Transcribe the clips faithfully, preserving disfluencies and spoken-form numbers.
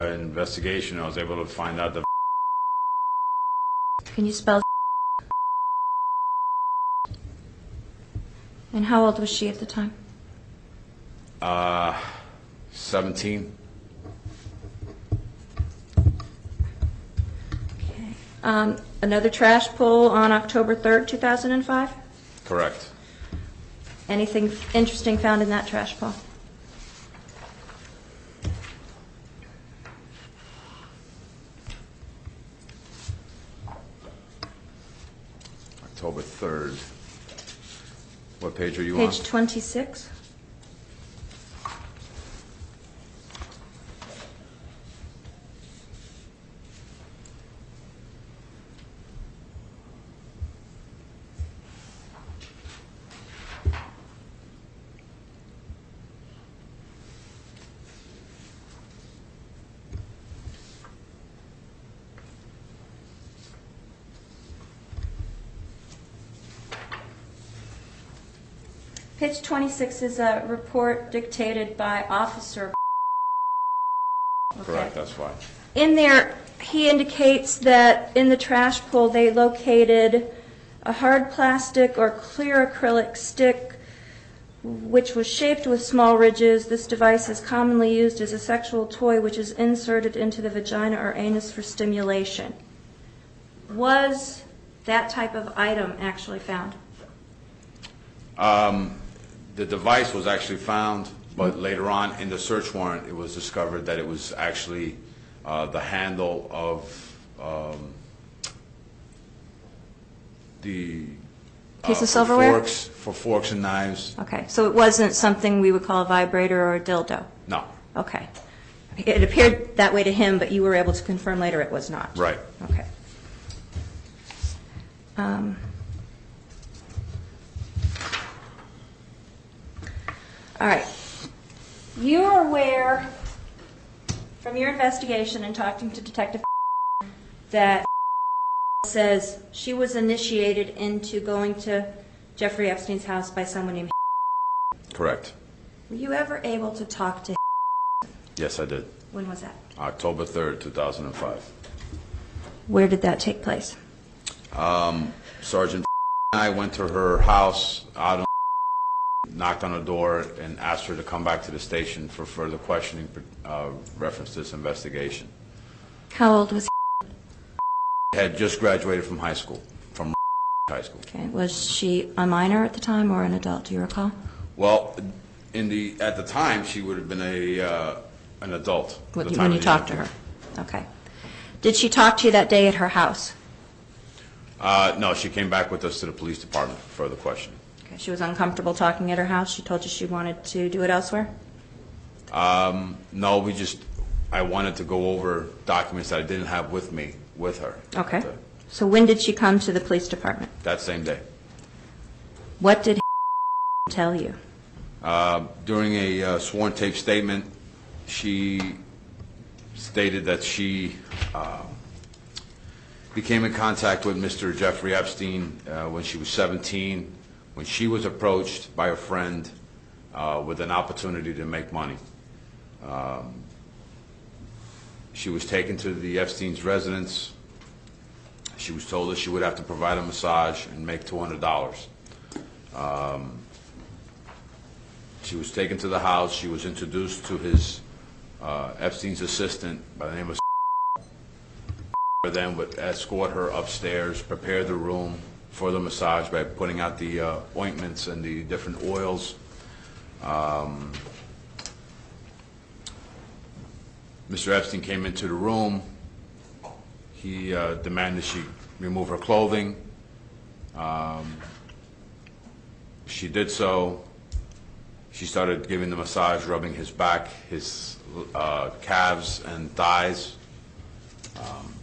investigation, I was able to find out that. Can you spell? And how old was she at the time? Uh, seventeen. Okay. Um, another trash pull on October third, two thousand five? Correct. Anything interesting found in that trash pull? October third. What page are you on? Page twenty-six. Page twenty-six is a report dictated by Officer. Correct, Okay. that's why. In there, he indicates that in the trash pull, they located a hard plastic or clear acrylic stick which was shaped with small ridges. This device is commonly used as a sexual toy which is inserted into the vagina or anus for stimulation. Was that type of item actually found? Um, the device was actually found, but later on in the search warrant, it was discovered that it was actually uh, the handle of um, the Piece uh, of silverware? for forks, for forks and knives. Okay, so it wasn't something we would call a vibrator or a dildo? No, Okay. It appeared that way to him, but you were able to confirm later it was not? right. Okay. Um, All right. You're aware from your investigation and talking to Detective that says she was initiated into going to Jeffrey Epstein's house by someone named. Correct. Were you ever able to talk to? Yes, I did. When was that? October third, two thousand five. Where did that take place? Um, Sergeant and I went to her house, out on, knocked on her door, and asked her to come back to the station for further questioning, uh, reference to this investigation. How old was he? Had just graduated from high school, from high school. Okay. Was she a minor at the time or an adult? Do you recall? Well, in the at the time, she would have been a uh, an adult. at When the you, time when of you the talked to interview. her? Okay. Did she talk to you that day at her house? Uh, no, she came back with us to the police department for further questioning. Okay. She was uncomfortable talking at her house? She told you she wanted to do it elsewhere? Um, no, we just, I wanted to go over documents that I didn't have with me, with her. Okay. The- So when did she come to the police department? That same day. What did tell you? Uh, During a uh, sworn tape statement, she stated that she uh, became in contact with Mister Jeffrey Epstein uh, when she was seventeen, when she was approached by a friend uh, with an opportunity to make money. Um, She was taken to the Epstein's residence. She was told that she would have to provide a massage and make two hundred dollars. Um, she was taken to the house. She was introduced to his uh, Epstein's assistant by the name of. Then would escort her upstairs, prepare the room for the massage by putting out the uh, ointments and the different oils. Um, Mister Epstein came into the room. He uh, demanded she remove her clothing. Um, she did so. She started giving the massage, rubbing his back, his uh, calves and thighs. Um,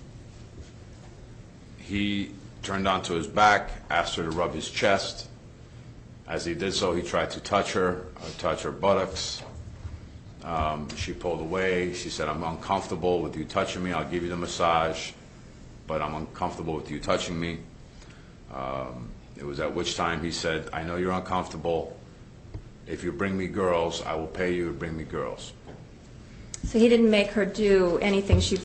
he turned onto his back, asked her to rub his chest. As he did so, he tried to touch her, uh, touch her buttocks. Um, she pulled away. She said, "I'm uncomfortable with you touching me. I'll give you the massage, but I'm uncomfortable with you touching me." Um, it was at which time he said, "I know you're uncomfortable. If you bring me girls, I will pay you to bring me girls." So he didn't make her do anything she